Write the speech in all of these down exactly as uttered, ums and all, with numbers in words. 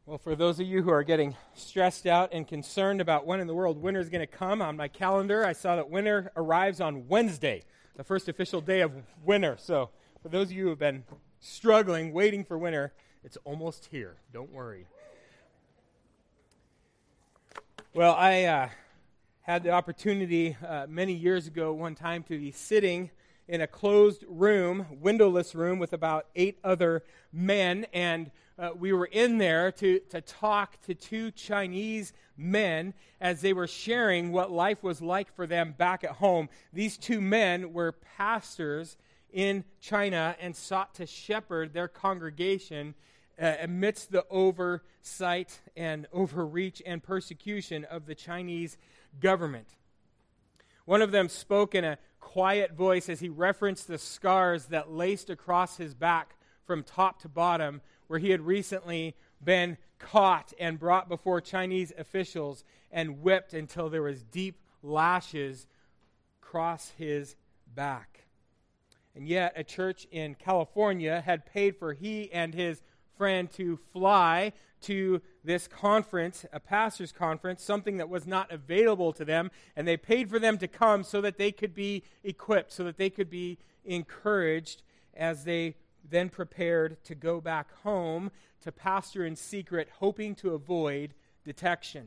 Well, for those of you who are getting stressed out and concerned about when in the world winter is going to come, on my calendar I saw that winter arrives on Wednesday, the first official day of winter. So for those of you who have been struggling, waiting for winter, it's almost here. Don't worry. Well, I uh, had the opportunity uh, many years ago one time to be sitting in a closed room, windowless room, with about eight other men, and uh, we were in there to, to talk to two Chinese men as they were sharing what life was like for them back at home. These two men were pastors in China and sought to shepherd their congregation uh, amidst the oversight and overreach and persecution of the Chinese government. One of them spoke in a quiet voice as he referenced the scars that laced across his back from top to bottom, where he had recently been caught and brought before Chinese officials and whipped until there was deep lashes across his back. And yet a church in California had paid for he and his friend to fly to this conference, a pastor's conference, something that was not available to them, and they paid for them to come so that they could be equipped, so that they could be encouraged as they then prepared to go back home to pastor in secret, hoping to avoid detection.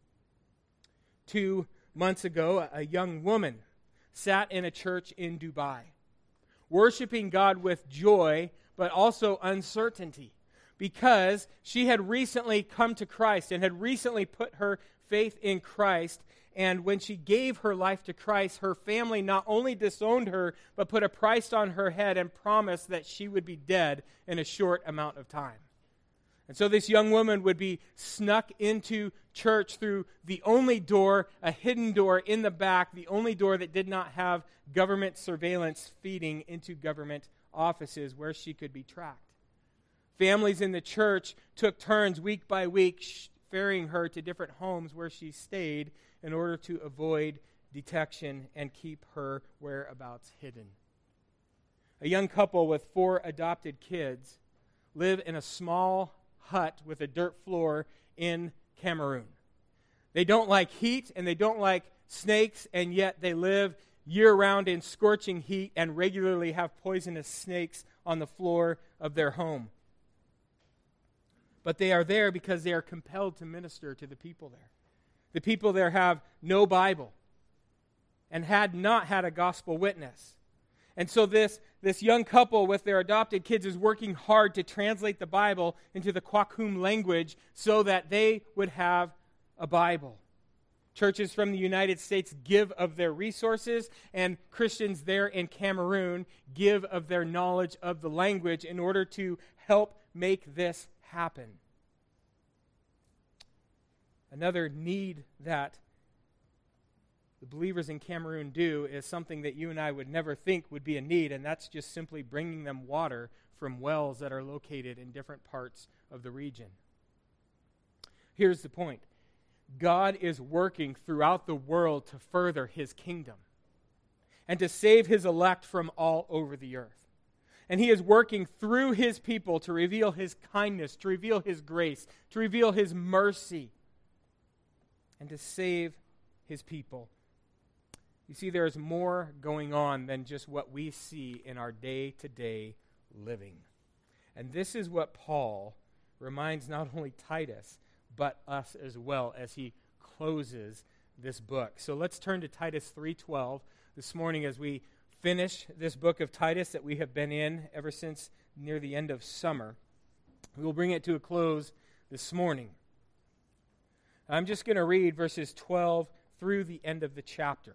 Two months ago, a young woman sat in a church in Dubai, worshiping God with joy, but also uncertainty, because she had recently come to Christ and had recently put her faith in Christ. And when she gave her life to Christ, her family not only disowned her, but put a price on her head and promised that she would be dead in a short amount of time. And so this young woman would be snuck into church through the only door, a hidden door in the back, the only door that did not have government surveillance feeding into government offices where she could be tracked. Families in the church took turns week by week ferrying her to different homes where she stayed in order to avoid detection and keep her whereabouts hidden. A young couple with four adopted kids live in a small hut with a dirt floor in Cameroon. They don't like heat and they don't like snakes, and yet they live year-round in scorching heat and regularly have poisonous snakes on the floor of their home. But they are there because they are compelled to minister to the people there. The people there have no Bible and had not had a gospel witness. And so this, this young couple with their adopted kids is working hard to translate the Bible into the Kwakum language so that they would have a Bible. Churches from the United States give of their resources, and Christians there in Cameroon give of their knowledge of the language in order to help make this happen. Another need that the believers in Cameroon do is something that you and I would never think would be a need, and that's just simply bringing them water from wells that are located in different parts of the region. Here's the point. God is working throughout the world to further His kingdom and to save His elect from all over the earth. And He is working through His people to reveal His kindness, to reveal His grace, to reveal His mercy, and to save His people. You see, there is more going on than just what we see in our day-to-day living. And this is what Paul reminds not only Titus, but us as well as he closes this book. So let's turn to Titus three twelve this morning as we finish this book of Titus that we have been in ever since near the end of summer. We will bring it to a close this morning. I'm just going to read verses twelve through the end of the chapter.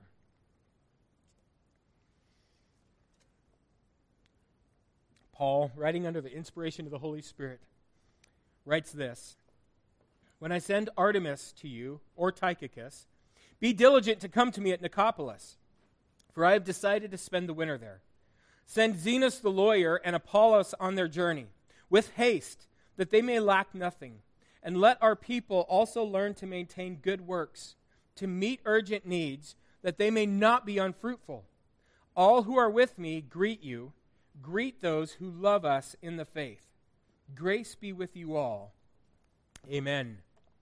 Paul, writing under the inspiration of the Holy Spirit, writes this: When I send Artemas to you, or Tychicus, be diligent to come to me at Nicopolis, for I have decided to spend the winter there. Send Zenas the lawyer and Apollos on their journey, with haste, that they may lack nothing. And let our people also learn to maintain good works, to meet urgent needs, that they may not be unfruitful. All who are with me greet you. Greet those who love us in the faith. Grace be with you all. Amen.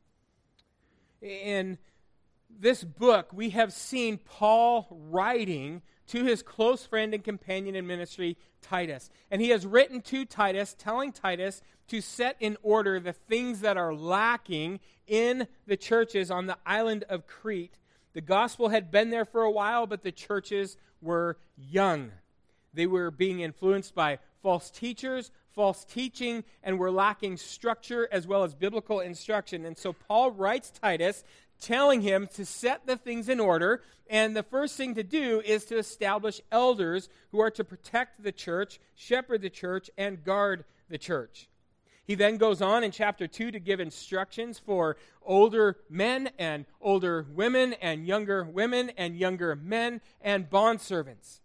In this book, we have seen Paul writing to his close friend and companion in ministry, Titus. And he has written to Titus, telling Titus to set in order the things that are lacking in the churches on the island of Crete. The gospel had been there for a while, but the churches were young. They were being influenced by false teachers, false teaching, and were lacking structure as well as biblical instruction. And so Paul writes Titus, telling him to set the things in order, and the first thing to do is to establish elders who are to protect the church, shepherd the church, and guard the church. He then goes on in chapter two to give instructions for older men and older women and younger women and younger men and bondservants.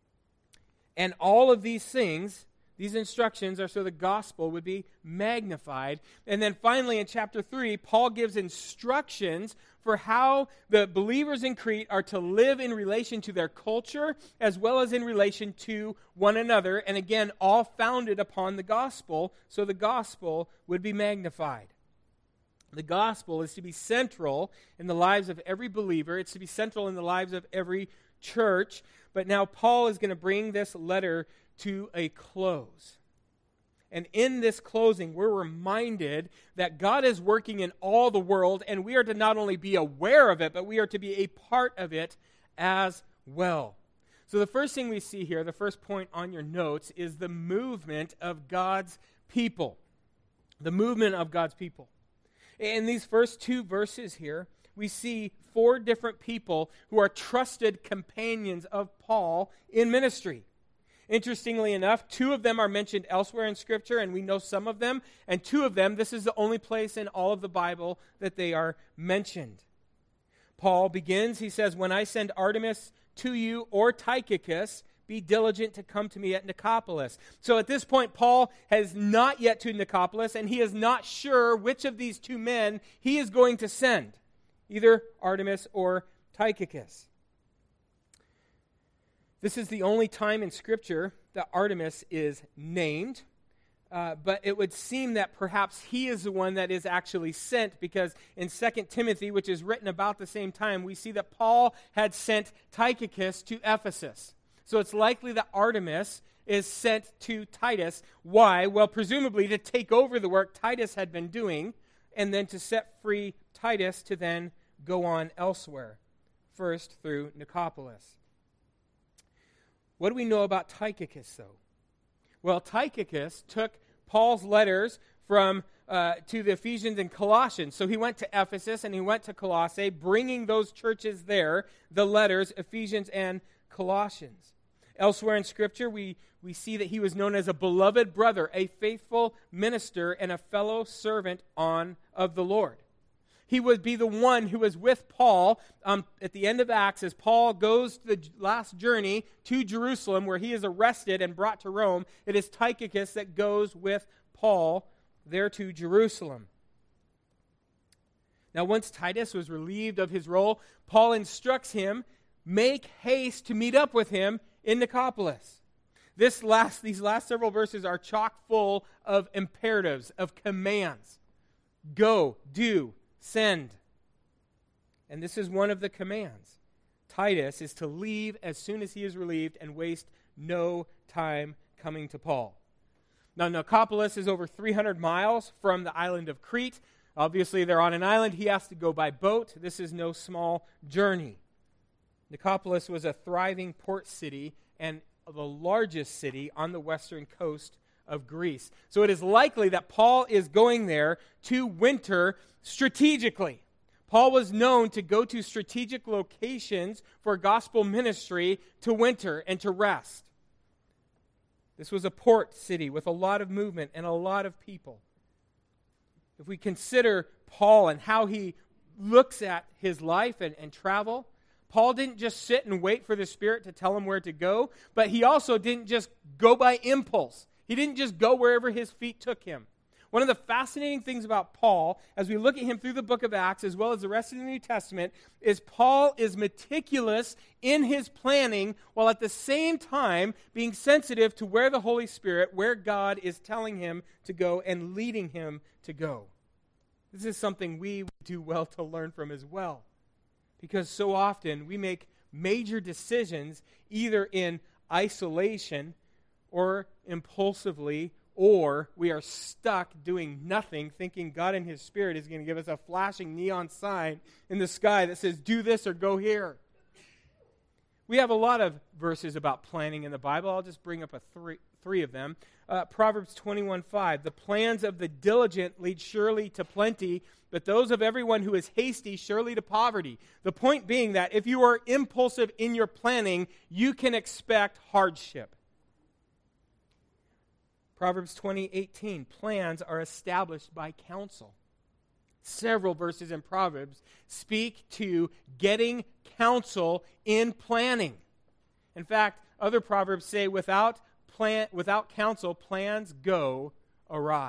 And all of these things, these instructions are so the gospel would be magnified. And then finally in chapter three, Paul gives instructions for how the believers in Crete are to live in relation to their culture as well as in relation to one another. And again, all founded upon the gospel, so the gospel would be magnified. The gospel is to be central in the lives of every believer. It's to be central in the lives of every church. But now Paul is going to bring this letter to a close. And in this closing, we're reminded that God is working in all the world, and we are to not only be aware of it, but we are to be a part of it as well. So the first thing we see here, the first point on your notes, is the movement of God's people. The movement of God's people. In these first two verses here, we see four different people who are trusted companions of Paul in ministry. Interestingly enough, two of them are mentioned elsewhere in Scripture, and we know some of them, and two of them, this is the only place in all of the Bible that they are mentioned. Paul begins, he says, "When I send Artemas to you or Tychicus, be diligent to come to me at Nicopolis." So at this point, Paul has not yet to Nicopolis, and he is not sure which of these two men he is going to send, either Artemas or Tychicus. This is the only time in Scripture that Artemas is named, uh, but it would seem that perhaps he is the one that is actually sent, because in Second Timothy, which is written about the same time, we see that Paul had sent Tychicus to Ephesus. So it's likely that Artemas is sent to Titus. Why? Well, presumably to take over the work Titus had been doing, and then to set free Titus to then go on elsewhere, first through Nicopolis. What do we know about Tychicus, though? Well, Tychicus took Paul's letters from uh, to the Ephesians and Colossians. So he went to Ephesus and he went to Colossae, bringing those churches there the letters, Ephesians and Colossians. Elsewhere in Scripture, we, we see that he was known as a beloved brother, a faithful minister, and a fellow servant on of the Lord. He would be the one who was with Paul um, at the end of Acts as Paul goes to the last journey to Jerusalem where he is arrested and brought to Rome. It is Tychicus that goes with Paul there to Jerusalem. Now, once Titus was relieved of his role, Paul instructs him, make haste to meet up with him in Nicopolis. This last, these last several verses are chock full of imperatives, of commands. Go, do, send. And this is one of the commands. Titus is to leave as soon as he is relieved and waste no time coming to Paul. Now, Nicopolis is over three hundred miles from the island of Crete. Obviously, they're on an island. He has to go by boat. This is no small journey. Nicopolis was a thriving port city and the largest city on the western coast of Greece. So it is likely that Paul is going there to winter strategically. Paul was known to go to strategic locations for gospel ministry to winter and to rest. This was a port city with a lot of movement and a lot of people. If we consider Paul and how he looks at his life and, and travel, Paul didn't just sit and wait for the Spirit to tell him where to go, but he also didn't just go by impulse. He didn't just go wherever his feet took him. One of the fascinating things about Paul, as we look at him through the book of Acts, as well as the rest of the New Testament, is Paul is meticulous in his planning, while at the same time being sensitive to where the Holy Spirit, where God is telling him to go and leading him to go. This is something we do well to learn from as well. Because so often we make major decisions either in isolation or impulsively, or we are stuck doing nothing, thinking God and His Spirit is going to give us a flashing neon sign in the sky that says, do this or go here. We have a lot of verses about planning in the Bible. I'll just bring up a three, three of them. Uh, Proverbs twenty-one five, the plans of the diligent lead surely to plenty, but those of everyone who is hasty surely to poverty. The point being that if you are impulsive in your planning, you can expect hardship. Proverbs twenty eighteen, plans are established by counsel. Several verses in Proverbs speak to getting counsel in planning. In fact, other Proverbs say without plan, without counsel, plans go awry.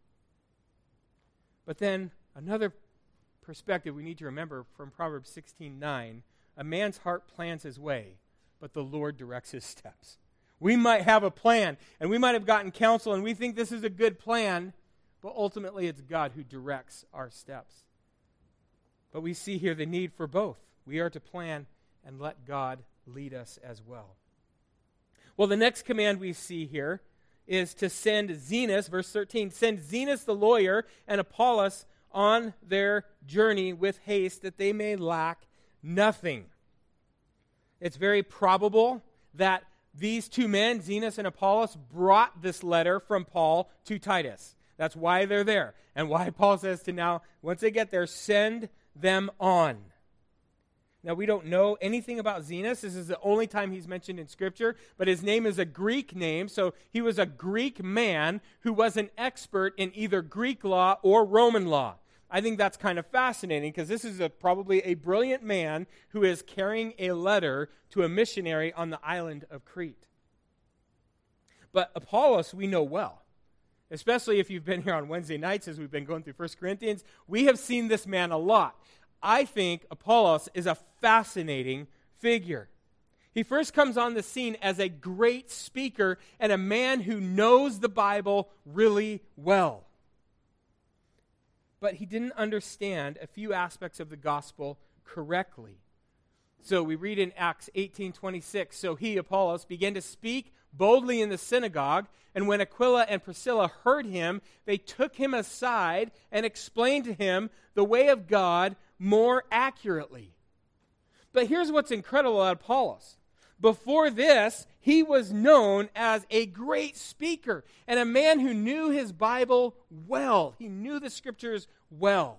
But then another perspective we need to remember from Proverbs sixteen nine, a man's heart plans his way, but the Lord directs his steps. We might have a plan, and we might have gotten counsel, and we think this is a good plan, but ultimately it's God who directs our steps. But we see here the need for both. We are to plan and let God lead us as well. Well, the next command we see here is to send Zenas, verse thirteen, send Zenas the lawyer and Apollos on their journey with haste, that they may lack nothing. It's very probable that these two men, Zenas and Apollos, brought this letter from Paul to Titus. That's why they're there. And why Paul says to now, once they get there, send them on. Now, we don't know anything about Zenas. This is the only time he's mentioned in Scripture, but his name is a Greek name, so he was a Greek man who was an expert in either Greek law or Roman law. I think that's kind of fascinating because this is a, probably a brilliant man who is carrying a letter to a missionary on the island of Crete. But Apollos we know well, especially if you've been here on Wednesday nights as we've been going through First Corinthians. We have seen this man a lot. I think Apollos is a fascinating figure. He first comes on the scene as a great speaker and a man who knows the Bible really well. But he didn't understand a few aspects of the gospel correctly. So we read in Acts eighteen twenty-six, so he, Apollos, began to speak boldly in the synagogue, and when Aquila and Priscilla heard him, they took him aside and explained to him the way of God more accurately. But here's what's incredible about Apollos. Before this, he was known as a great speaker and a man who knew his Bible well. He knew the Scriptures well.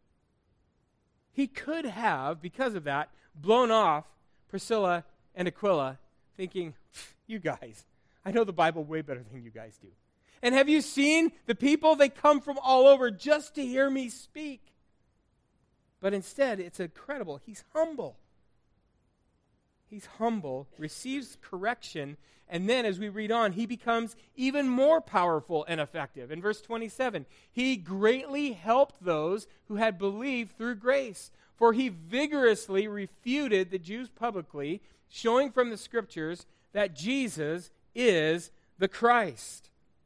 He could have, because of that, blown off Priscilla and Aquila, thinking, you guys, I know the Bible way better than you guys do. And have you seen the people? They come from all over just to hear me speak. But instead, it's incredible. He's humble. He's humble, receives correction, and then as we read on, he becomes even more powerful and effective. In verse twenty-seven, he greatly helped those who had believed through grace, for he vigorously refuted the Jews publicly, showing from the Scriptures that Jesus is the Christ.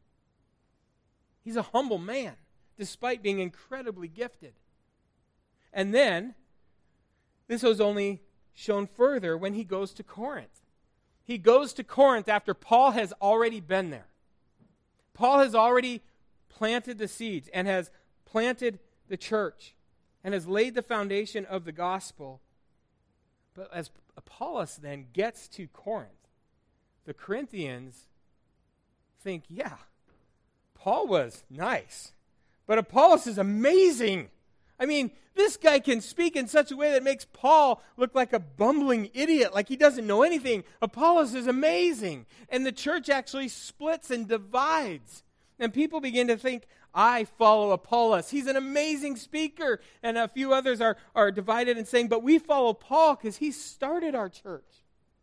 He's a humble man, despite being incredibly gifted. And then, this was only shown further when he goes to Corinth. He goes to Corinth after Paul has already been there. Paul has already planted the seeds and has planted the church and has laid the foundation of the gospel. But as Apollos then gets to Corinth, the Corinthians think, yeah, Paul was nice, but Apollos is amazing. I mean, this guy can speak in such a way that makes Paul look like a bumbling idiot, like he doesn't know anything. Apollos is amazing. And the church actually splits and divides. And people begin to think, I follow Apollos. He's an amazing speaker. And a few others are, are divided and saying, but we follow Paul because he started our church.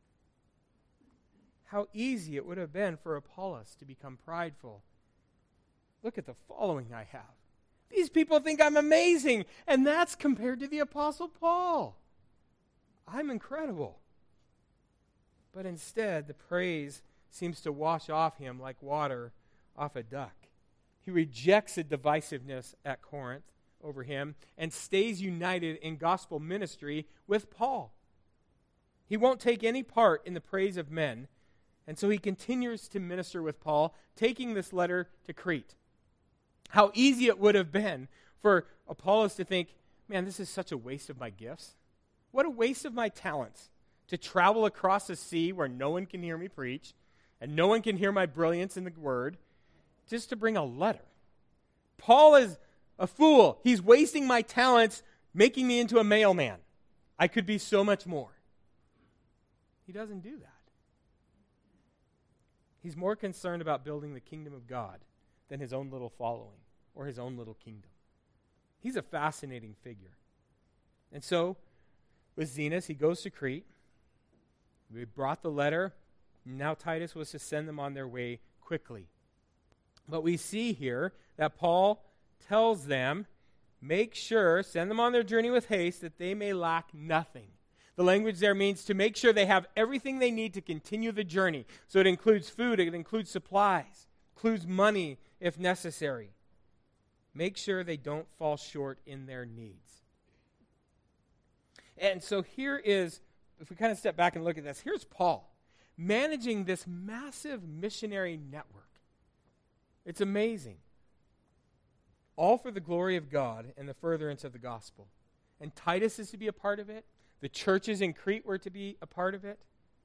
How easy it would have been for Apollos to become prideful. Look at the following I have. These people think I'm amazing, and that's compared to the Apostle Paul. I'm incredible. But instead, the praise seems to wash off him like water off a duck. He rejects the divisiveness at Corinth over him and stays united in gospel ministry with Paul. He won't take any part in the praise of men, and so he continues to minister with Paul, taking this letter to Crete. How easy it would have been for Apollos to think, man, this is such a waste of my gifts. What a waste of my talents to travel across the sea where no one can hear me preach and no one can hear my brilliance in the word, just to bring a letter. Paul is a fool. He's wasting my talents, making me into a mailman. I could be so much more. He doesn't do that. He's more concerned about building the kingdom of God than his own little following or his own little kingdom. He's a fascinating figure. And so, with Zenas, he goes to Crete. We brought the letter. Now Titus was to send them on their way quickly. But we see here that Paul tells them, make sure, send them on their journey with haste, that they may lack nothing. The language there means to make sure they have everything they need to continue the journey. So it includes food, it includes supplies, includes money if necessary. Make sure they don't fall short in their needs. And so here is, if we kind of step back and look at this, here's Paul managing this massive missionary network. It's amazing. All for the glory of God and the furtherance of the gospel. And Titus is to be a part of it. The churches in Crete were to be a part of it.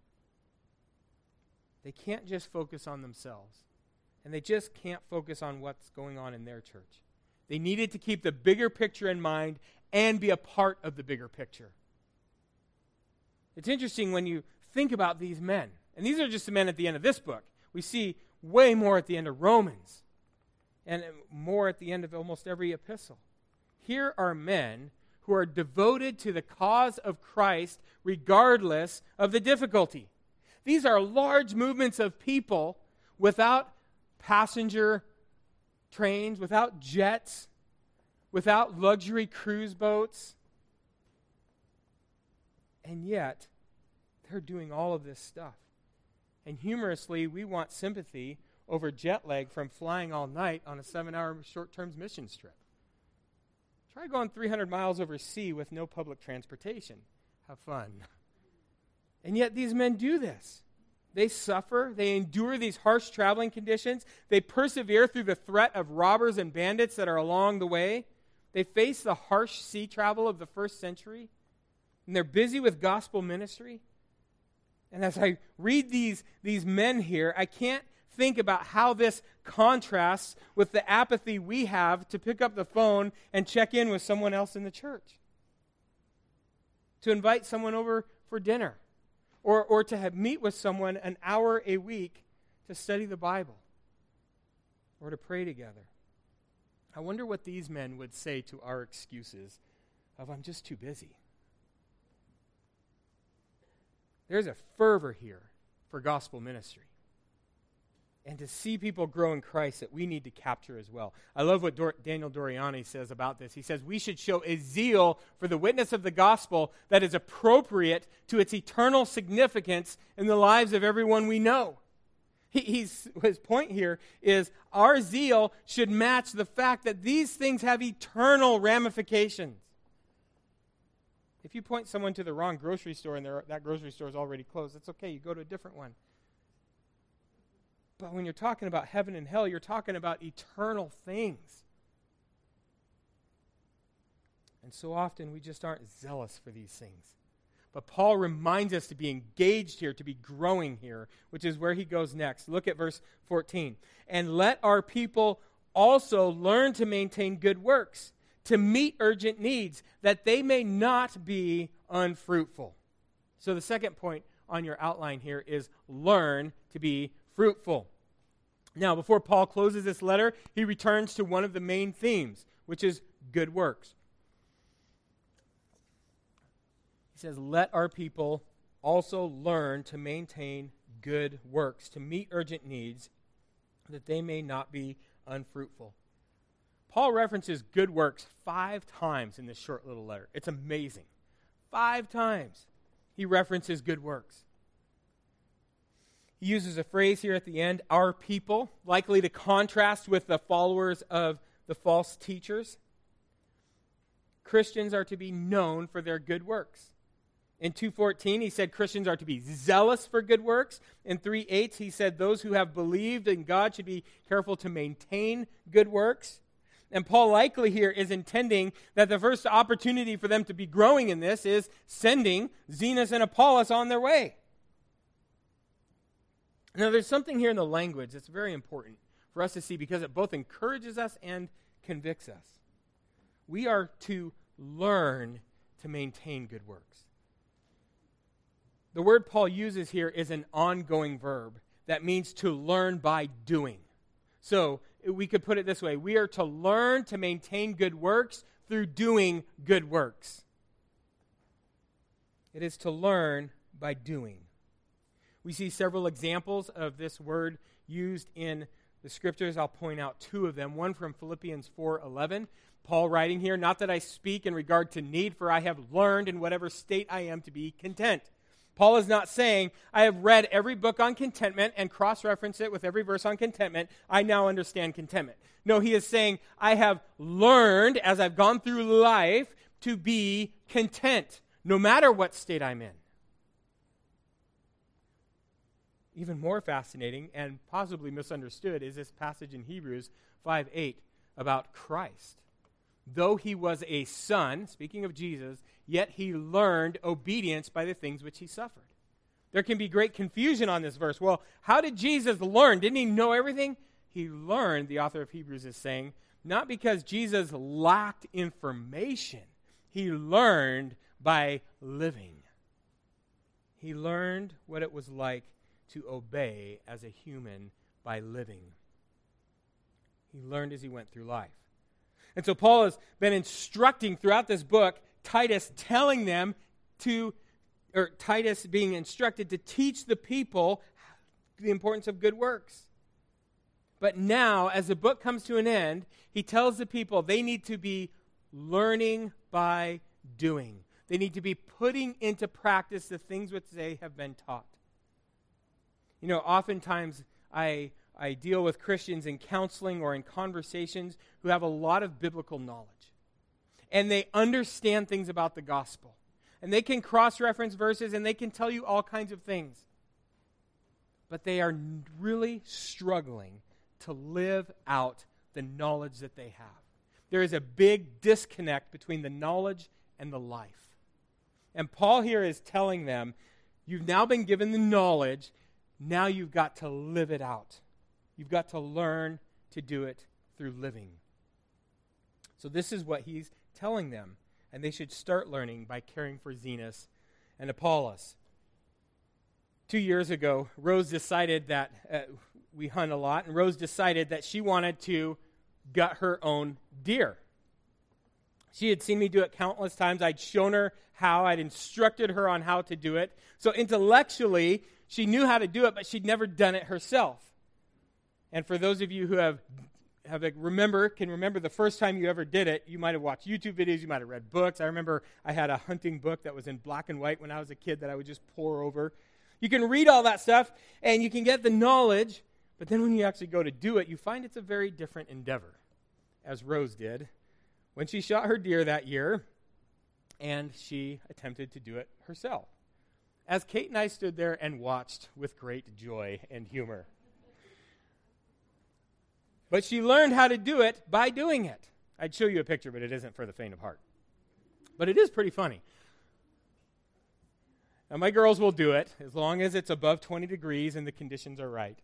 They can't just focus on themselves. And they just can't focus on what's going on in their church. They needed to keep the bigger picture in mind and be a part of the bigger picture. It's interesting when you think about these men. And these are just the men at the end of this book. We see way more at the end of Romans. And more at the end of almost every epistle. Here are men who are devoted to the cause of Christ regardless of the difficulty. These are large movements of people without passenger trains, without jets, without luxury cruise boats. And yet, they're doing all of this stuff. And humorously, we want sympathy over jet lag from flying all night on a seven-hour short-term missions trip. Try going three hundred miles over sea with no public transportation. Have fun. And yet these men do this. They suffer. They endure these harsh traveling conditions. They persevere through the threat of robbers and bandits that are along the way. They face the harsh sea travel of the first century. And they're busy with gospel ministry. And as I read these, these men here, I can't think about how this contrasts with the apathy we have to pick up the phone and check in with someone else in the church. To invite someone over for dinner. Or, or to have, meet with someone an hour a week to study the Bible. Or to pray together. I wonder what these men would say to our excuses of, I'm just too busy. There's a fervor here for gospel ministry. And to see people grow in Christ that we need to capture as well. I love what Dor- Daniel Doriani says about this. He says, we should show a zeal for the witness of the gospel that is appropriate to its eternal significance in the lives of everyone we know. He, he's, his point here is our zeal should match the fact that these things have eternal ramifications. If you point someone to the wrong grocery store and that grocery store is already closed, it's okay, you go to a different one. But when you're talking about heaven and hell, you're talking about eternal things. And so often we just aren't zealous for these things. But Paul reminds us to be engaged here, to be growing here, which is where he goes next. Look at verse fourteen. And let our people also learn to maintain good works, to meet urgent needs, that they may not be unfruitful. So the second point on your outline here is learn to be fruitful. Now, before Paul closes this letter, he returns to one of the main themes, which is good works. He says, let our people also learn to maintain good works, to meet urgent needs, that they may not be unfruitful. Paul references good works five times in this short little letter. It's amazing. Five times he references good works. He uses a phrase here at the end, our people, likely to contrast with the followers of the false teachers. Christians are to be known for their good works. In two fourteen, he said Christians are to be zealous for good works. In three eight, he said those who have believed in God should be careful to maintain good works. And Paul likely here is intending that the first opportunity for them to be growing in this is sending Zenas and Apollos on their way. Now, there's something here in the language that's very important for us to see because it both encourages us and convicts us. We are to learn to maintain good works. The word Paul uses here is an ongoing verb that means to learn by doing. So, we could put it this way. We are to learn to maintain good works through doing good works. It is to learn by doing. We see several examples of this word used in the Scriptures. I'll point out two of them. One from Philippians four eleven. Paul writing here, "Not that I speak in regard to need, for I have learned in whatever state I am to be content." Paul is not saying, I have read every book on contentment and cross-reference it with every verse on contentment. I now understand contentment. No, he is saying, I have learned as I've gone through life to be content, no matter what state I'm in. Even more fascinating and possibly misunderstood is this passage in Hebrews five eight about Christ. Though he was a son, speaking of Jesus, yet he learned obedience by the things which he suffered. There can be great confusion on this verse. Well, how did Jesus learn? Didn't he know everything? He learned, the author of Hebrews is saying, not because Jesus lacked information. He learned by living. He learned what it was like to obey as a human by living. He learned as he went through life. And so Paul has been instructing throughout this book, Titus telling them to, or Titus being instructed to teach the people the importance of good works. But now, as the book comes to an end, he tells the people they need to be learning by doing. They need to be putting into practice the things which they have been taught. You know, oftentimes I... I deal with Christians in counseling or in conversations who have a lot of biblical knowledge. And they understand things about the gospel. And they can cross-reference verses and they can tell you all kinds of things. But they are really struggling to live out the knowledge that they have. There is a big disconnect between the knowledge and the life. And Paul here is telling them, you've now been given the knowledge, now you've got to live it out. You've got to learn to do it through living. So this is what he's telling them. And they should start learning by caring for Zenas and Apollos. Two years ago, Rose decided that, uh, we hunt a lot, and Rose decided that she wanted to gut her own deer. She had seen me do it countless times. I'd shown her how. I'd instructed her on how to do it. So intellectually, she knew how to do it, but she'd never done it herself. And for those of you who have, have like, remember, can remember the first time you ever did it, you might have watched YouTube videos, you might have read books. I remember I had a hunting book that was in black and white when I was a kid that I would just pore over. You can read all that stuff, and you can get the knowledge, but then when you actually go to do it, you find it's a very different endeavor, as Rose did when she shot her deer that year, and she attempted to do it herself. As Kate and I stood there and watched with great joy and humor. But she learned how to do it by doing it. I'd show you a picture, but it isn't for the faint of heart. But it is pretty funny. Now, my girls will do it as long as it's above twenty degrees and the conditions are right.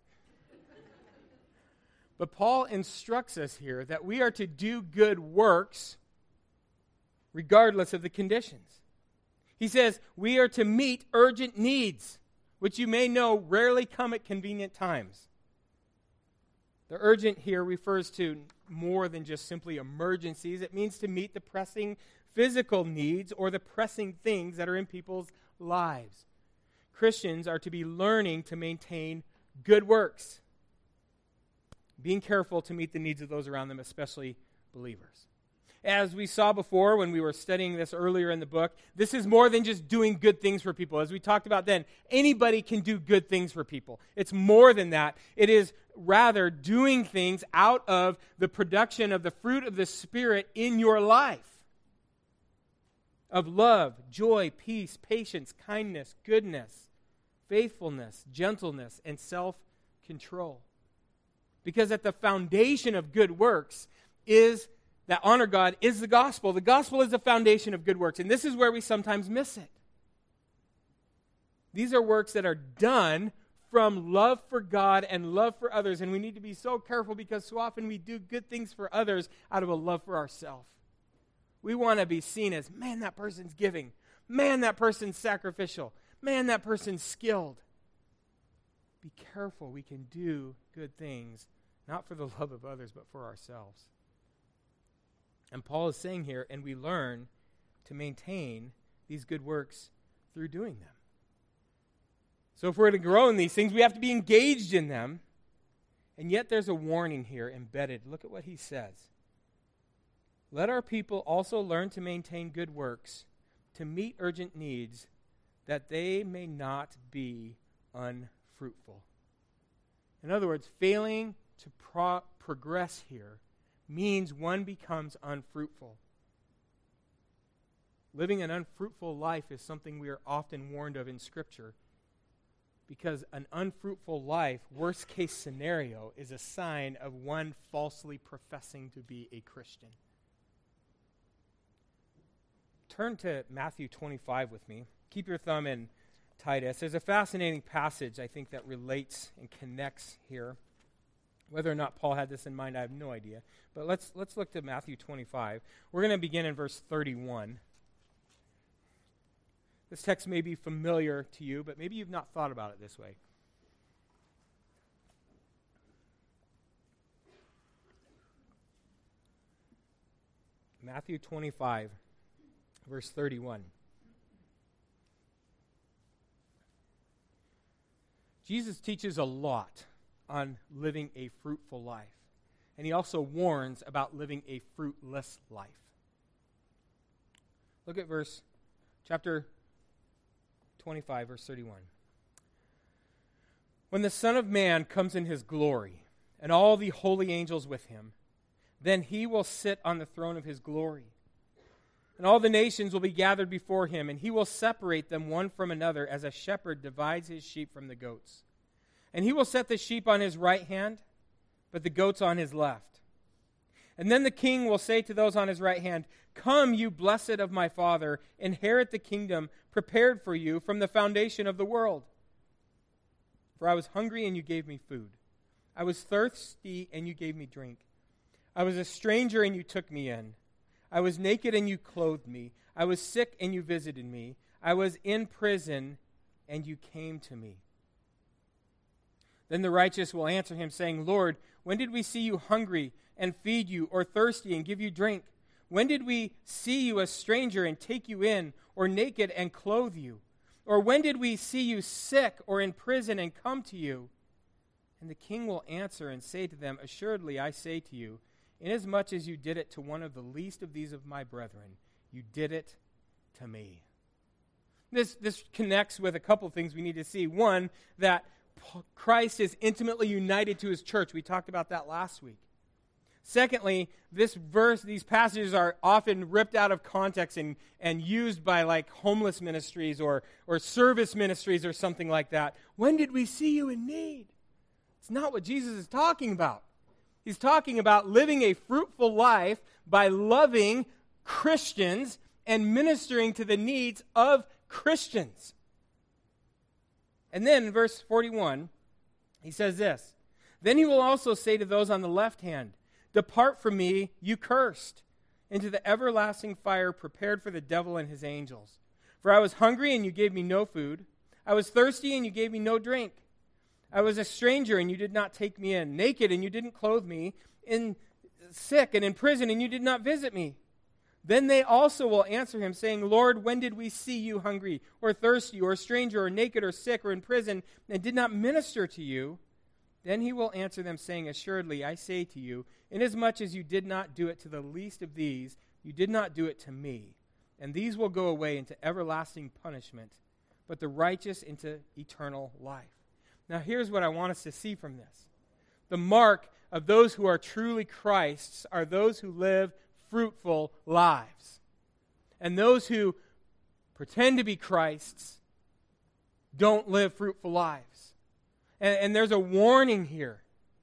But Paul instructs us here that we are to do good works regardless of the conditions. He says we are to meet urgent needs, which you may know rarely come at convenient times. The urgent here refers to more than just simply emergencies. It means to meet the pressing physical needs or the pressing things that are in people's lives. Christians are to be learning to maintain good works, being careful to meet the needs of those around them, especially believers. As we saw before when we were studying this earlier in the book, this is more than just doing good things for people. As we talked about then, anybody can do good things for people. It's more than that. It is rather doing things out of the production of the fruit of the Spirit in your life. of love, joy, peace, patience, kindness, goodness, faithfulness, gentleness, and self-control. Because at the foundation of good works is that honor God is the gospel. The gospel is the foundation of good works, and this is where we sometimes miss it. These are works that are done from love for God and love for others, and we need to be so careful because so often we do good things for others out of a love for ourselves. We want to be seen as, man, that person's giving. Man, that person's sacrificial. Man, that person's skilled. Be careful. We can do good things, not for the love of others, but for ourselves. And Paul is saying here, and we learn to maintain these good works through doing them. So if we're to grow in these things, we have to be engaged in them. And yet there's a warning here embedded. Look at what he says. Let our people also learn to maintain good works, to meet urgent needs, that they may not be unfruitful. In other words, failing to pro- progress here means one becomes unfruitful. Living an unfruitful life is something we are often warned of in Scripture, because an unfruitful life, worst case scenario, is a sign of one falsely professing to be a Christian. Turn to Matthew twenty-five with me. Keep your thumb in Titus. There's a fascinating passage, I think, that relates and connects here. Whether or not Paul had this in mind, I have no idea. But let's let's look to Matthew twenty-five. We're going to begin in verse thirty-one. This text may be familiar to you, but maybe you've not thought about it this way. Matthew twenty-five, verse thirty-one. Jesus teaches a lot on living a fruitful life. And he also warns about living a fruitless life. Look at verse, chapter twenty-five, verse thirty-one. When the Son of Man comes in his glory, and all the holy angels with him, then he will sit on the throne of his glory. And all the nations will be gathered before him, and he will separate them one from another as a shepherd divides his sheep from the goats. And he will set the sheep on his right hand, but the goats on his left. And then the king will say to those on his right hand, "Come, you blessed of my Father, inherit the kingdom prepared for you from the foundation of the world. For I was hungry, and you gave me food. I was thirsty, and you gave me drink. I was a stranger, and you took me in. I was naked, and you clothed me. I was sick, and you visited me. I was in prison, and you came to me." Then the righteous will answer him, saying, "Lord, when did we see you hungry and feed you, or thirsty and give you drink? When did we see you a stranger and take you in, or naked and clothe you? Or when did we see you sick or in prison and come to you?" And the king will answer and say to them, "Assuredly, I say to you, inasmuch as you did it to one of the least of these of my brethren, you did it to me." This, this connects with a couple things we need to see. One, that Christ is intimately united to his church. We talked about that last week. Secondly, this verse, these passages are often ripped out of context and, and used by like homeless ministries or, or service ministries or something like that. When did we see you in need? It's not what Jesus is talking about. He's talking about living a fruitful life by loving Christians and ministering to the needs of Christians. And then in verse forty-one, he says this, "Then he will also say to those on the left hand, 'Depart from me, you cursed, into the everlasting fire prepared for the devil and his angels. For I was hungry, and you gave me no food. I was thirsty, and you gave me no drink. I was a stranger, and you did not take me in, naked, and you didn't clothe me, in sick and in prison, and you did not visit me.' Then they also will answer him, saying, 'Lord, when did we see you hungry, or thirsty, or a stranger, or naked, or sick, or in prison, and did not minister to you?' Then he will answer them, saying, 'Assuredly, I say to you, inasmuch as you did not do it to the least of these, you did not do it to me. And these will go away into everlasting punishment, but the righteous into eternal life.'" Now here's what I want us to see from this. The mark of those who are truly Christ's are those who live fruitful lives. And those who pretend to be Christ's, don't live fruitful lives. And, and there's a warning here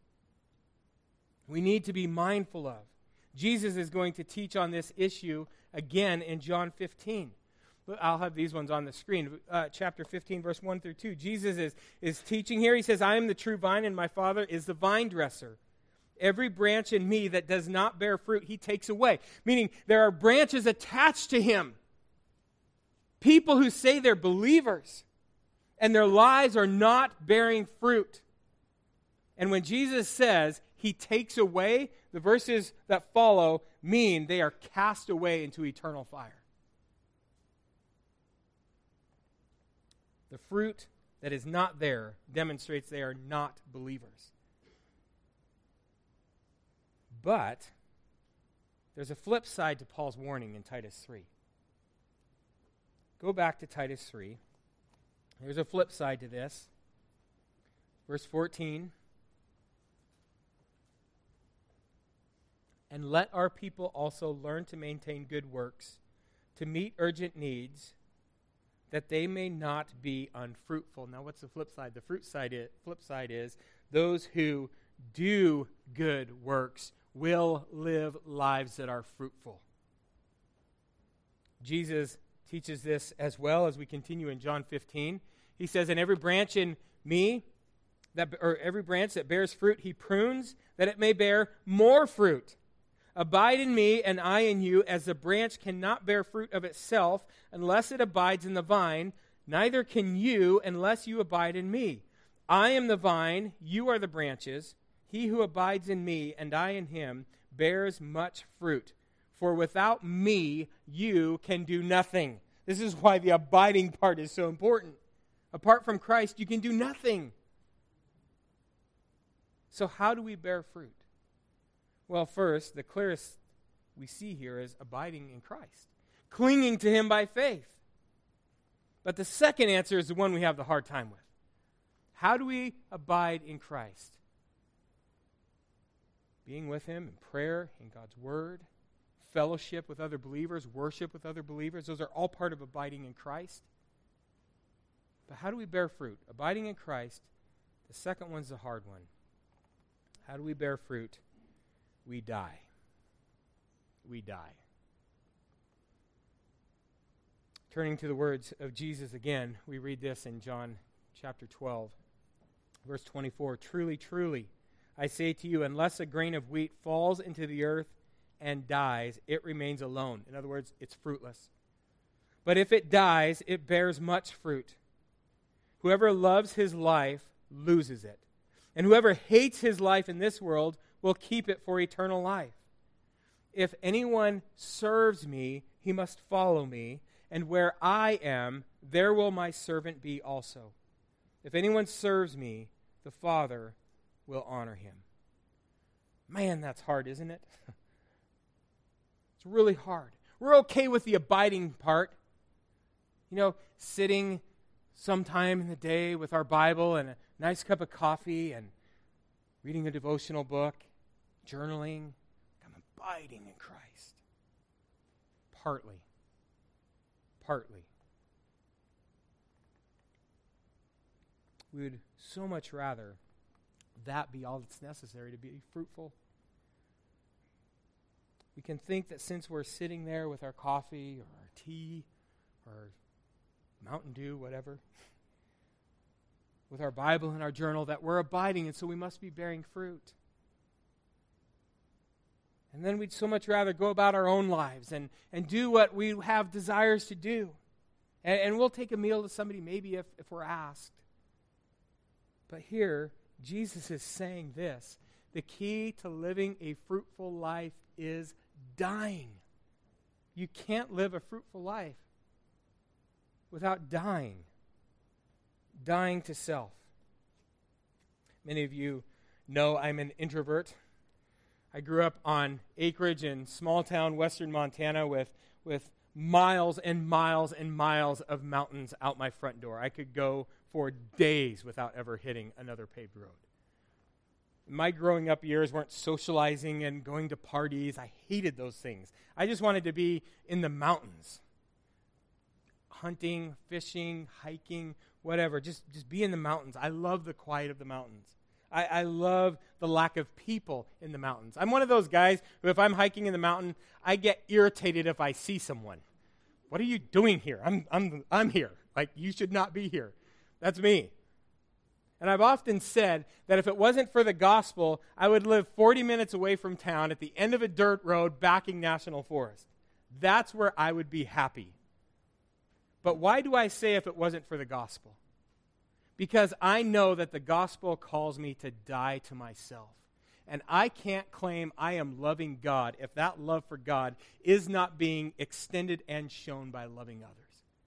we need to be mindful of. Jesus is going to teach on this issue again in John fifteen. I'll have these ones on the screen. Uh, chapter fifteen, verse one through two. Jesus is, is teaching here. He says, I am the true vine, and my Father is the vine dresser. Every branch in me that does not bear fruit, he takes away. Meaning, there are branches attached to him. People who say they're believers, and their lives are not bearing fruit. And when Jesus says he takes away, the verses that follow mean they are cast away into eternal fire. The fruit that is not there demonstrates they are not believers. But there's a flip side to Paul's warning in Titus three. Go back to Titus three. There's a flip side to this. Verse fourteen. And let our people also learn to maintain good works, to meet urgent needs, that they may not be unfruitful. Now, what's the flip side? The fruit side is, flip side is those who do good works will live lives that are fruitful. Jesus teaches this as well as we continue in John fifteen. He says, and every branch in me, that or every branch that bears fruit, he prunes, that it may bear more fruit. Abide in me, and I in you, as the branch cannot bear fruit of itself unless it abides in the vine, neither can you unless you abide in me. I am the vine, you are the branches. He who abides in me, and I in him, bears much fruit. For without me, you can do nothing. This is why the abiding part is so important. Apart from Christ, you can do nothing. So how do we bear fruit? Well, first, the clearest we see here is abiding in Christ, clinging to him by faith. But the second answer is the one we have the hard time with. How do we abide in Christ? Being with him in prayer, in God's word, fellowship with other believers, worship with other believers. Those are all part of abiding in Christ. But how do we bear fruit? Abiding in Christ, the second one's the hard one. How do we bear fruit? We die. We die. Turning to the words of Jesus again, we read this in John chapter twelve, verse twenty-four. Truly, truly, I say to you, unless a grain of wheat falls into the earth and dies, it remains alone. In other words, it's fruitless. But if it dies, it bears much fruit. Whoever loves his life loses it. And whoever hates his life in this world will keep it for eternal life. If anyone serves me, he must follow me, and where I am, there will my servant be also. If anyone serves me, the Father will honor him. Man, that's hard, isn't it? It's really hard. We're okay with the abiding part. You know, sitting sometime in the day with our Bible and a nice cup of coffee and reading a devotional book, journaling. I'm abiding in Christ. Partly. Partly. We would so much rather that be all that's necessary to be fruitful. We can think that since we're sitting there with our coffee or our tea or Mountain Dew, whatever, with our Bible and our journal, that we're abiding, and so we must be bearing fruit. And then we'd so much rather go about our own lives and, and do what we have desires to do. And, and we'll take a meal to somebody maybe if, if we're asked. But here, Jesus is saying this. The key to living a fruitful life is dying. You can't live a fruitful life without dying. Dying to self. Many of you know I'm an introvert. I grew up on acreage in small town western Montana with, with miles and miles and miles of mountains out my front door. I could go for days without ever hitting another paved road. My growing up years weren't socializing and going to parties. I hated those things. I just wanted to be in the mountains. hunting, fishing, hiking, whatever. Just, just be in the mountains. I love the quiet of the mountains. I, I love the lack of people in the mountains. I'm one of those guys who, if I'm hiking in the mountain, I get irritated if I see someone. What are you doing here? I'm, I'm, I'm here. Like, you should not be here. That's me. And I've often said that if it wasn't for the gospel, I would live forty minutes away from town at the end of a dirt road backing National Forest. That's where I would be happy. But why do I say if it wasn't for the gospel? Because I know that the gospel calls me to die to myself. And I can't claim I am loving God if that love for God is not being extended and shown by loving others.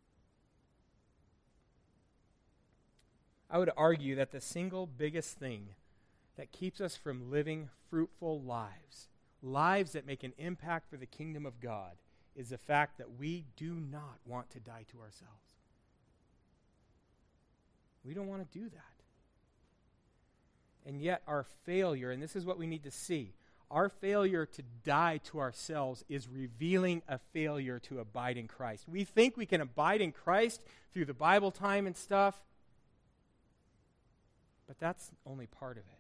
I would argue that the single biggest thing that keeps us from living fruitful lives, lives that make an impact for the kingdom of God, is the fact that we do not want to die to ourselves. We don't want to do that. And yet our failure, and this is what we need to see, our failure to die to ourselves is revealing a failure to abide in Christ. We think we can abide in Christ through the Bible time and stuff, but that's only part of it.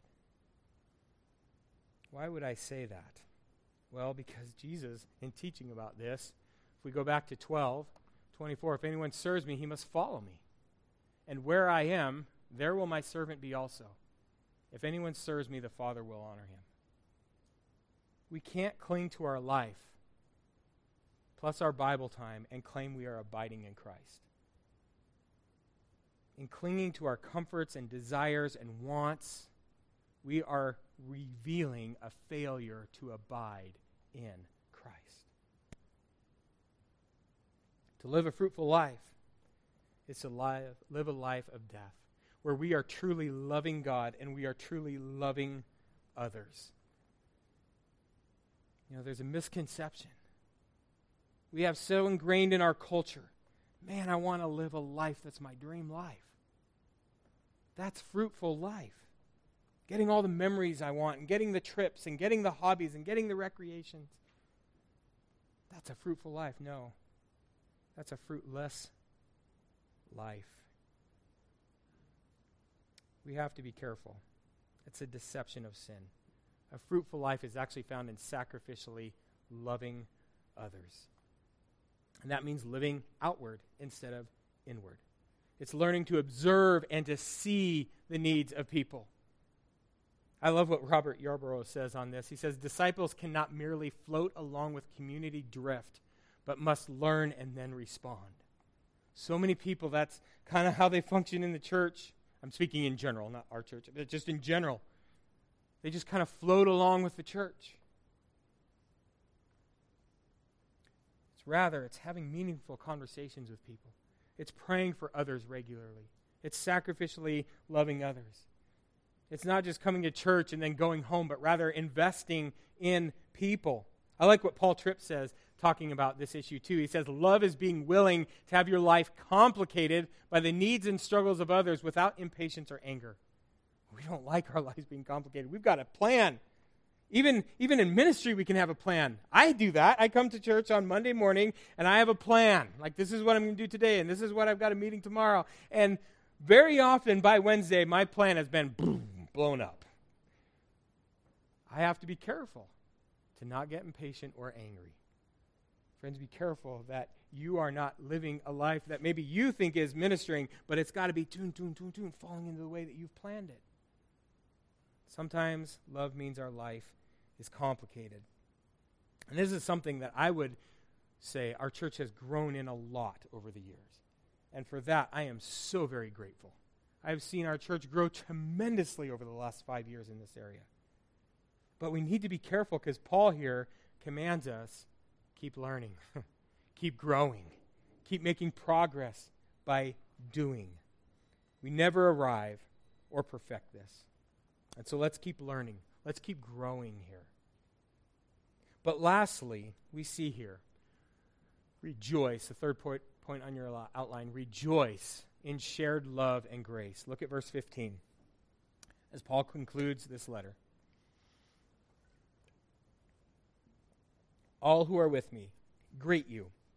Why would I say that? Well, because Jesus, in teaching about this, if we go back to twelve twenty-four, if anyone serves me, he must follow me. And where I am, there will my servant be also. If anyone serves me, the Father will honor him. We can't cling to our life, plus our Bible time, and claim we are abiding in Christ. In clinging to our comforts and desires and wants, we are revealing a failure to abide in Christ. To live a fruitful life is to live, live a life of death, where we are truly loving God and we are truly loving others. You know, there's a misconception. We have so ingrained in our culture, man, I want to live a life that's my dream life. That's fruitful life. Getting all the memories I want and getting the trips and getting the hobbies and getting the recreations. That's a fruitful life. No. That's a fruitless life. We have to be careful. It's a deception of sin. A fruitful life is actually found in sacrificially loving others. And that means living outward instead of inward. It's learning to observe and to see the needs of people. I love what Robert Yarborough says on this. He says, disciples cannot merely float along with community drift, but must learn and then respond. So many people, that's kind of how they function in the church. I'm speaking in general, not our church, but just in general. They just kind of float along with the church. It's rather, it's having meaningful conversations with people. It's praying for others regularly. It's sacrificially loving others. It's not just coming to church and then going home, but rather investing in people. I like what Paul Tripp says, talking about this issue too. He says, love is being willing to have your life complicated by the needs and struggles of others without impatience or anger. We don't like our lives being complicated. We've got a plan. Even, even in ministry, we can have a plan. I do that. I come to church on Monday morning, and I have a plan. Like, this is what I'm going to do today, and this is what I've got a meeting tomorrow. And very often, by Wednesday, my plan has been boom, blown up. I have to be careful to not get impatient or angry. Friends, be careful that you are not living a life that maybe you think is ministering, but it's got to be tune, tune, tune, tune, falling into the way that you've planned it. Sometimes love means our life is complicated. And this is something that I would say our church has grown in a lot over the years. And for that, I am so very grateful. I've seen our church grow tremendously over the last five years in this area. But we need to be careful because Paul here commands us, keep learning, keep growing, keep making progress by doing. We never arrive or perfect this. And so let's keep learning. Let's keep growing here. But lastly, we see here, rejoice, the third point, point on your outline, rejoice in shared love and grace. Look at verse fifteen as Paul concludes this letter. All who are with me greet you.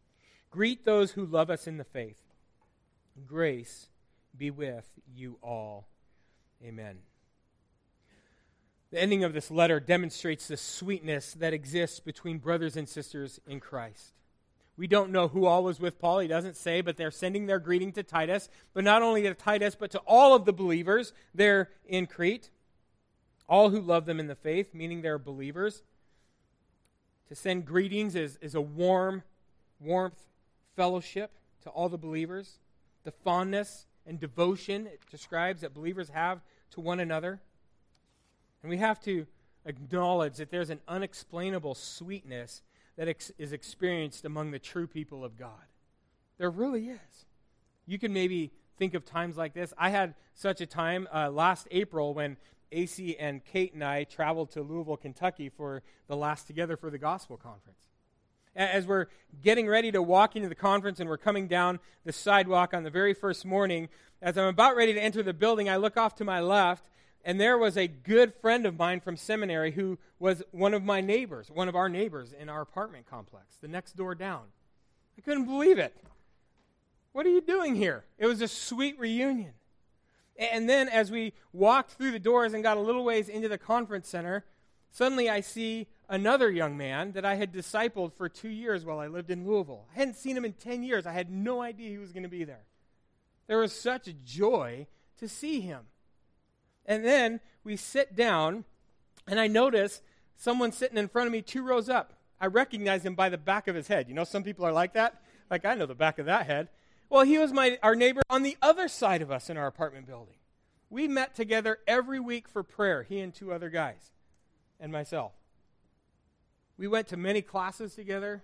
Greet those who love us in the faith. Grace be with you all. Amen. The ending of this letter demonstrates the sweetness that exists between brothers and sisters in Christ. We don't know who all was with Paul. He doesn't say, but they're sending their greeting to Titus. But not only to Titus, but to all of the believers there in Crete. All who love them in the faith, meaning they're believers. To send greetings is, is a warm, warmth fellowship to all the believers. The fondness and devotion it describes that believers have to one another. And we have to acknowledge that there's an unexplainable sweetness that ex- is experienced among the true people of God. There really is. You can maybe think of times like this. I had such a time uh, last April when A C and Kate and I traveled to Louisville, Kentucky for the last Together for the Gospel conference. As we're getting ready to walk into the conference and we're coming down the sidewalk on the very first morning, as I'm about ready to enter the building, I look off to my left, and there was a good friend of mine from seminary who was one of my neighbors, one of our neighbors in our apartment complex, the next door down. I couldn't believe it. What are you doing here? It was a sweet reunion. And then as we walked through the doors and got a little ways into the conference center, suddenly I see another young man that I had discipled for two years while I lived in Louisville. I hadn't seen him in ten years. I had no idea he was going to be there. There was such a joy to see him. And then we sit down, and I notice someone sitting in front of me two rows up. I recognize him by the back of his head. You know, some people are like that. Like, I know the back of that head. Well, he was my our neighbor on the other side of us in our apartment building. We met together every week for prayer, he and two other guys, and myself. We went to many classes together.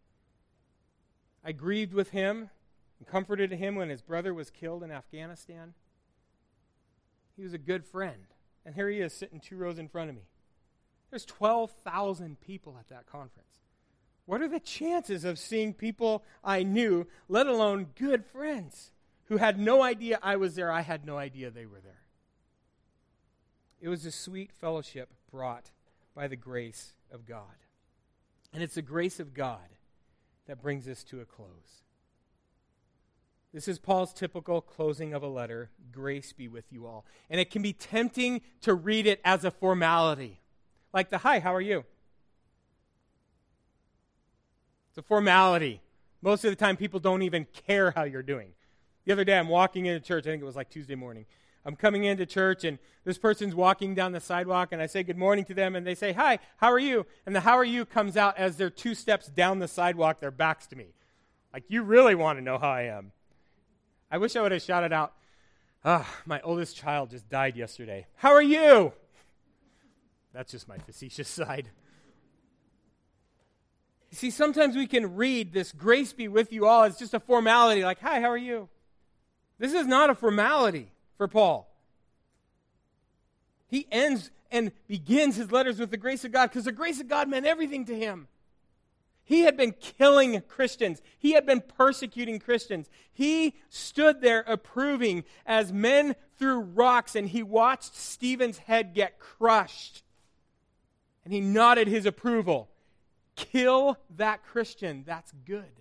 I grieved with him and comforted him when his brother was killed in Afghanistan. He was a good friend. And here he is sitting two rows in front of me. There's twelve thousand people at that conference. What are the chances of seeing people I knew, let alone good friends, who had no idea I was there? I had no idea they were there. It was a sweet fellowship brought by the grace of God. And it's the grace of God that brings us to a close. This is Paul's typical closing of a letter, grace be with you all. And it can be tempting to read it as a formality. Like the, hi, how are you? It's a formality. Most of the time, people don't even care how you're doing. The other day, I'm walking into church. I think it was like Tuesday morning. I'm coming into church, and this person's walking down the sidewalk, and I say good morning to them, and they say, hi, how are you? And the how are you comes out as they're two steps down the sidewalk, their backs to me. Like, you really want to know how I am. I wish I would have shouted out, ah, oh, my oldest child just died yesterday. How are you? That's just my facetious side. You see, sometimes we can read this grace be with you all as just a formality, like, hi, how are you? This is not a formality for Paul. He ends and begins his letters with the grace of God because the grace of God meant everything to him. He had been killing Christians. He had been persecuting Christians. He stood there approving as men threw rocks, and he watched Stephen's head get crushed. And he nodded his approval. Kill that Christian. That's good.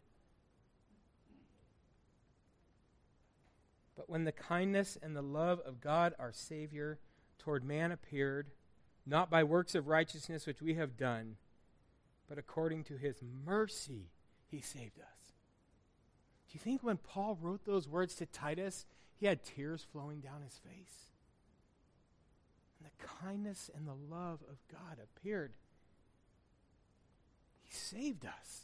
But when the kindness and the love of God our Savior toward man appeared, not by works of righteousness which we have done, but according to his mercy, he saved us. Do you think when Paul wrote those words to Titus, he had tears flowing down his face? And the kindness and the love of God appeared. He saved us.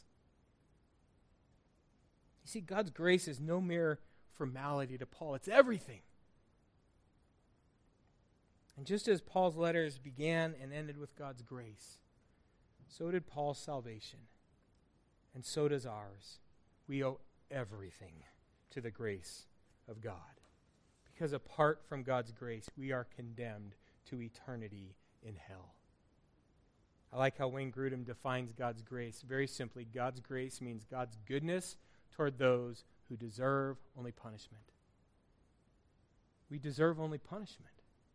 You see, God's grace is no mere formality to Paul. It's everything. And just as Paul's letters began and ended with God's grace, so did Paul's salvation, and so does ours. We owe everything to the grace of God. Because apart from God's grace, we are condemned to eternity in hell. I like how Wayne Grudem defines God's grace. Very simply, God's grace means God's goodness toward those who deserve only punishment. We deserve only punishment.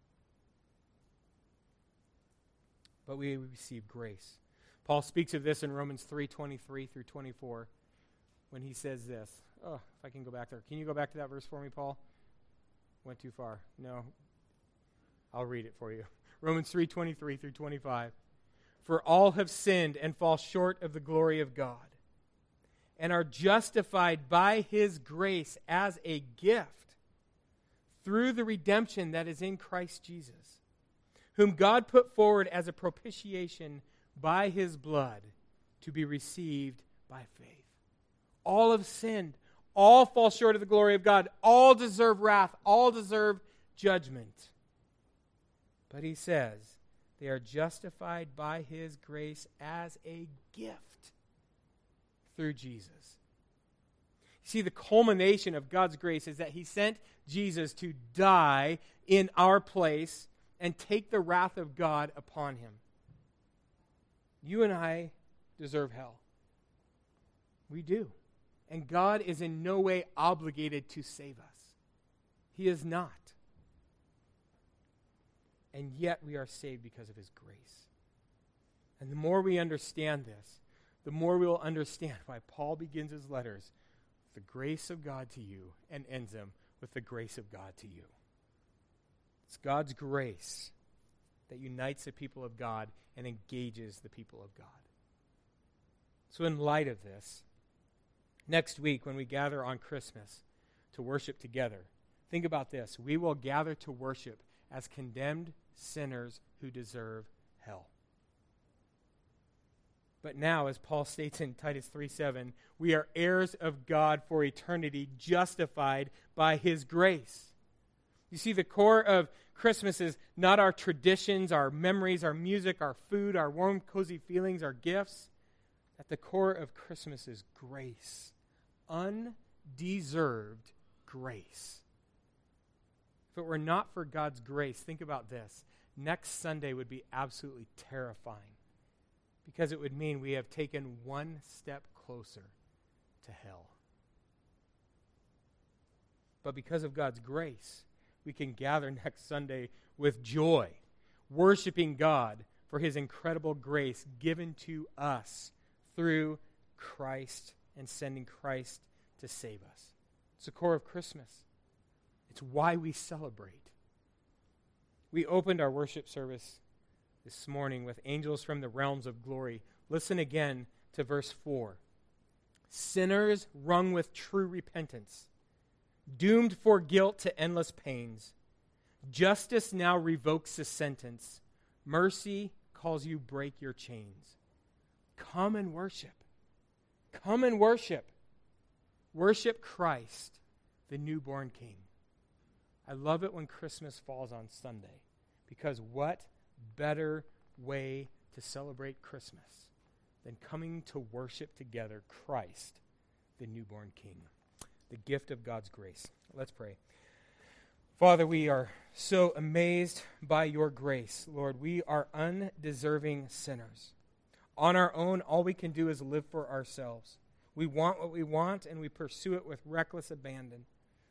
But we receive grace. Paul speaks of this in Romans three twenty-three through twenty-four. when he says this. Oh, if I can go back there. Can you go back to that verse for me, Paul? Went too far. No. I'll read it for you. Romans three twenty-three through twenty-five. For all have sinned and fall short of the glory of God, and are justified by his grace as a gift through the redemption that is in Christ Jesus, whom God put forward as a propitiation by his blood to be received by faith. All have sinned. All fall short of the glory of God. All deserve wrath. All deserve judgment. But he says they are justified by his grace as a gift through Jesus. You see, the culmination of God's grace is that he sent Jesus to die in our place and take the wrath of God upon him. You and I deserve hell. We do. And God is in no way obligated to save us. He is not. And yet we are saved because of his grace. And the more we understand this, the more we will understand why Paul begins his letters with the grace of God to you and ends them with the grace of God to you. It's God's grace that unites the people of God and engages the people of God. So in light of this, next week when we gather on Christmas to worship together, think about this. We will gather to worship as condemned sinners who deserve hell. But now, as Paul states in Titus three seven, we are heirs of God for eternity, justified by his grace. You see, the core of Christmas is not our traditions, our memories, our music, our food, our warm, cozy feelings, our gifts. At the core of Christmas is grace. Undeserved grace. If it were not for God's grace, think about this. Next Sunday would be absolutely terrifying because it would mean we have taken one step closer to hell. But because of God's grace, we can gather next Sunday with joy, worshiping God for his incredible grace given to us through Christ and sending Christ to save us. It's the core of Christmas. It's why we celebrate. We opened our worship service this morning with angels from the realms of glory. Listen again to verse four. Sinners wrung with true repentance, doomed for guilt to endless pains. Justice now revokes the sentence. Mercy calls you break your chains. Come and worship. Come and worship. Worship Christ, the newborn King. I love it when Christmas falls on Sunday, because what better way to celebrate Christmas than coming to worship together Christ, the newborn King, the gift of God's grace. Let's pray. Father, we are so amazed by your grace, Lord. We are undeserving sinners. On our own, all we can do is live for ourselves. We want what we want, and we pursue it with reckless abandon.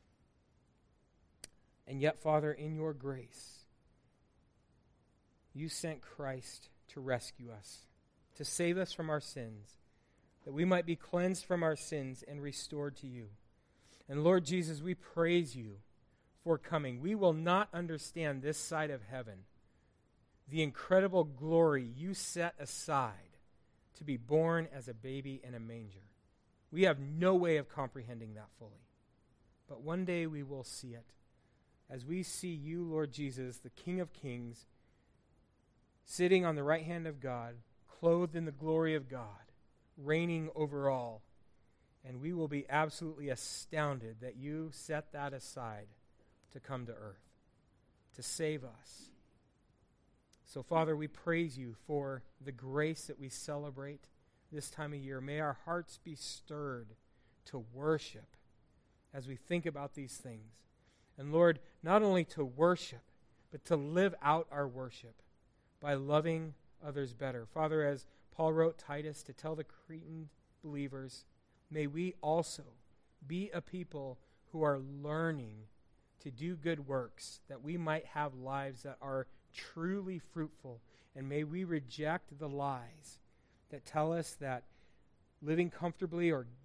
And yet, Father, in your grace, you sent Christ to rescue us, to save us from our sins, that we might be cleansed from our sins and restored to you. And Lord Jesus, we praise you for coming. We will not understand this side of heaven the incredible glory you set aside to be born as a baby in a manger. We have no way of comprehending that fully. But one day we will see it. As we see you, Lord Jesus, the King of Kings, sitting on the right hand of God, clothed in the glory of God, reigning over all. And we will be absolutely astounded that you set that aside to come to earth, to save us. So, Father, we praise you for the grace that we celebrate this time of year. May our hearts be stirred to worship as we think about these things. And Lord, not only to worship, but to live out our worship by loving others better. Father, as Paul wrote Titus to tell the Cretan believers, may we also be a people who are learning to do good works, that we might have lives that are truly fruitful. And may we reject the lies that tell us that living comfortably or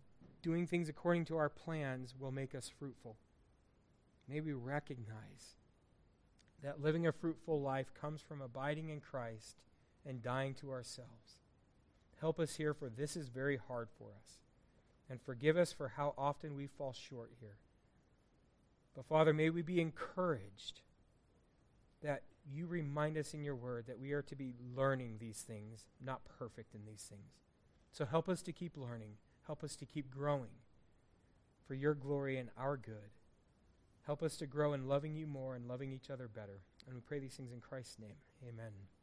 doing things according to our plans will make us fruitful. May we recognize that living a fruitful life comes from abiding in Christ and dying to ourselves. Help us here, for this is very hard for us. And forgive us for how often we fall short here. But Father, may we be encouraged that you remind us in your word that we are to be learning these things, not perfect in these things. So help us to keep learning. Help us to keep growing for your glory and our good. Help us to grow in loving you more and loving each other better. And we pray these things in Christ's name. Amen.